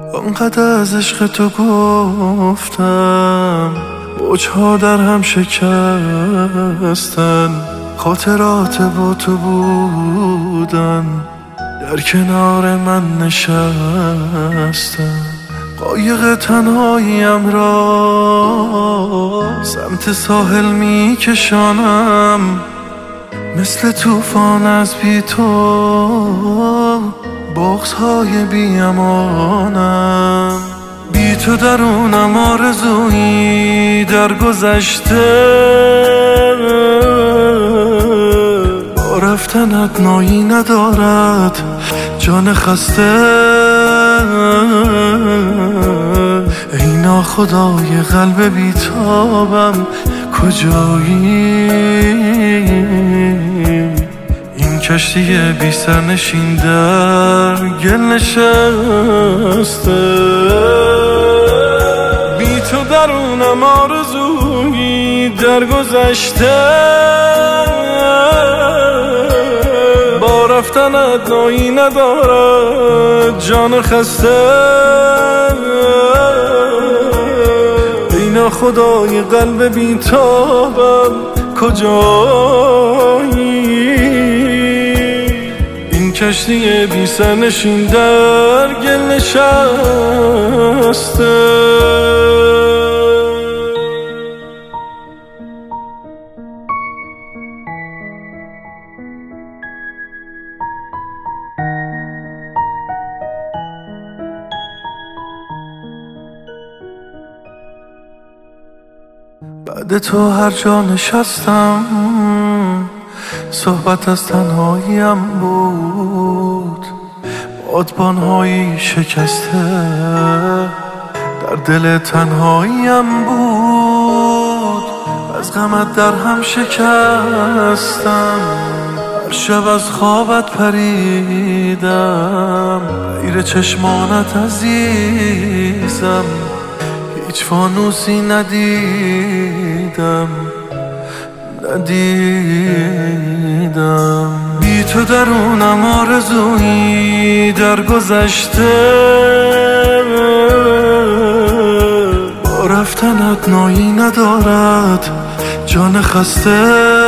آنقدر از عشق تو گفتم، موجها در هم شکستن، خاطرات با تو بودن، در کنار من نشستن. قایق تنهاییم را سمت ساحل می کشانم، مثل طوفان از بی تو بغض‌های بی امانم. بی تو درونم آرزویی در گذشته، با رفتنت نایی ندارد جان خسته. ای ناخدای قلب بیتابم کجایی؟ این کشتی بی سرنشین در گل نشسته. بی تو درونم آرزویی در گذشته، با رفتنت نایی ندارد جان خسته. ای ناخدای قلب بیتابم کجایی؟ این کشتی بی سرنشین در گل نشسته. بعد تو هر جا نشستم صحبت از تنهاییم بود، بادبانهایی شکسته در دل تنهاییم بود. از غمت در هم شکستم، هر شب از خوابت پریدم، غیر چشمانت عزیزم هیچ فانوسی ندیدم. بی تو درونم آرزویی در گذشته، با رفتنت نایی ندارد جان خسته.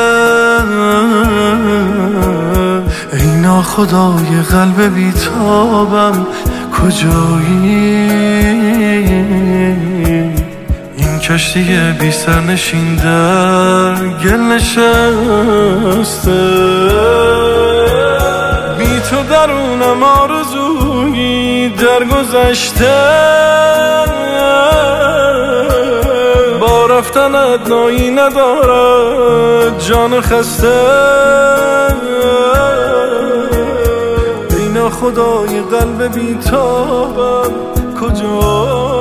ای ناخدای قلب بیتابم کجایی؟ این کشتی بی سرنشین در گل نشسته. بی تو درونم آرزویی در گذشته، با رفتنت نایی ندارد جان خسته. ای ناخدای قلب بیتابم کجا؟